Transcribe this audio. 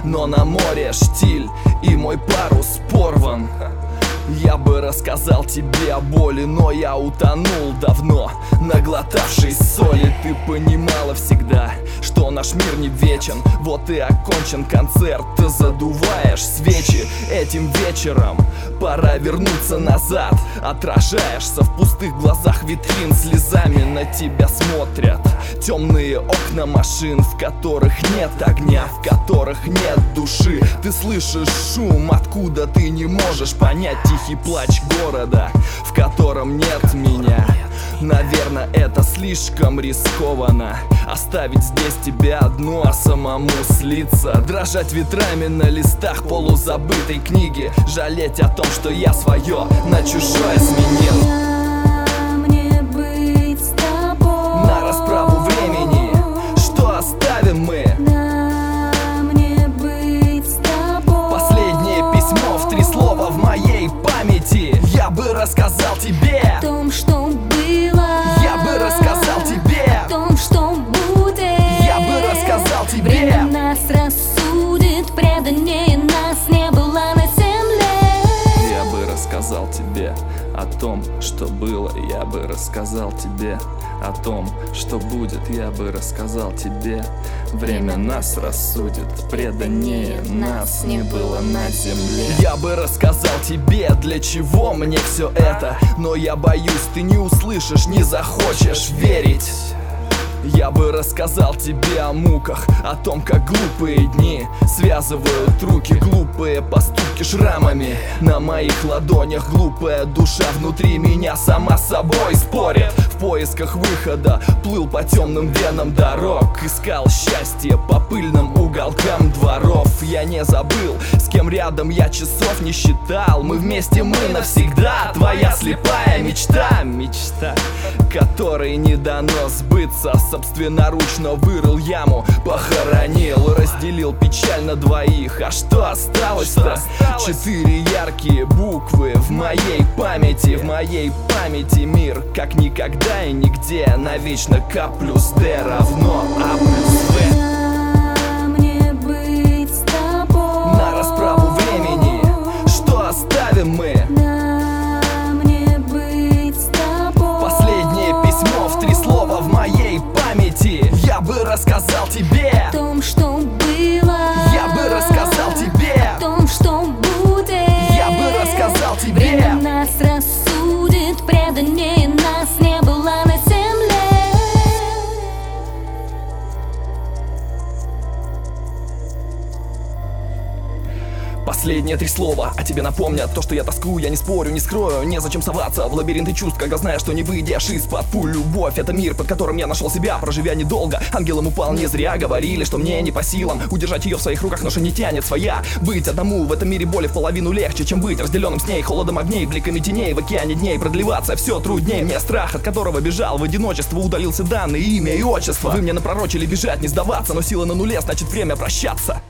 но на море штиль, и мой парус порван. Я бы рассказал тебе о боли, но я утонул давно, наглотавшись соли. Ты понимала всегда, что наш мир не вечен. Вот и окончен концерт, ты задуваешь свечи. Этим вечером пора вернуться назад. Отражаешься в пустых глазах витрин, слезами на тебя смотрят темные окна машин, в которых нет огня, в которых нет души. Ты слышишь шум, откуда ты не можешь понять, тихий плач города, в котором нет меня. Наверное, это слишком рискованно, оставить здесь тебя одну, а самому слиться, дрожать ветрами на листах полузабытой книги, жалеть о том, что я свое на чужое сменил. Мне быть с тобой. На расправу времени, что оставим мы? Мне быть с тобой. Последнее письмо в 3 слова в моей памяти. Я бы рассказал тебе О том, что было. Я бы рассказал тебе О том, что будет. Я бы рассказал тебе Время нас рассудит, преданнее нас не было на земле. Я бы рассказал тебе о том, что было. Я бы рассказал тебе о том, что будет. Я бы рассказал тебе. Время нас рассудит, преданнее нас не было на земле. Я бы рассказал тебе, для чего мне все это, но я боюсь, ты не услышишь, не захочешь верить. Я бы рассказал тебе о муках, о том, как глупые дни связывают руки, глупые поступки шрамами на моих ладонях. Глупая душа внутри меня сама с собой спорит. В поисках выхода плыл по темным венам дорог, искал счастье по пыльным уголкам дворов. Я не забыл, с кем рядом я часов не считал. Мы вместе, мы навсегда. Твоя слепая мечта, мечта, которой не дано сбыться. Собственноручно вырыл яму, похоронил, разделил печаль на двоих. А что осталось-то? 4 яркие буквы в моей памяти. В моей памяти мир, как никогда и нигде, навечно К плюс Д равно А плюс В. Мне быть с тобой. На расправу времени, что оставим мы? Мне быть с тобой. Последнее письмо в 3 слова в моей памяти. Я бы рассказал тебе О том, что было. Я бы рассказал тебе О том, что будет. Я бы рассказал тебе Время нас рассудит, преданнее нас не было на земле. Последние 3 слова о тебе напомнят то, что я тоскую, я не спорю, не скрою. Незачем соваться в лабиринты чувств, когда знаешь, что не выйдешь из-под пуль. Любовь — это мир, под которым я нашел себя, проживя недолго. Ангелом упал не зря, говорили, что мне не по силам удержать ее в своих руках, ноша не тянет своя. Быть одному в этом мире боли в половину легче, чем быть разделенным с ней холодом огней, бликами теней в океане дней. Продлеваться все труднее мне, страх, от которого бежал в одиночество, удалился данные имя и отчество. Вы мне напророчили бежать, не сдаваться, но сила на нуле, значит время прощаться.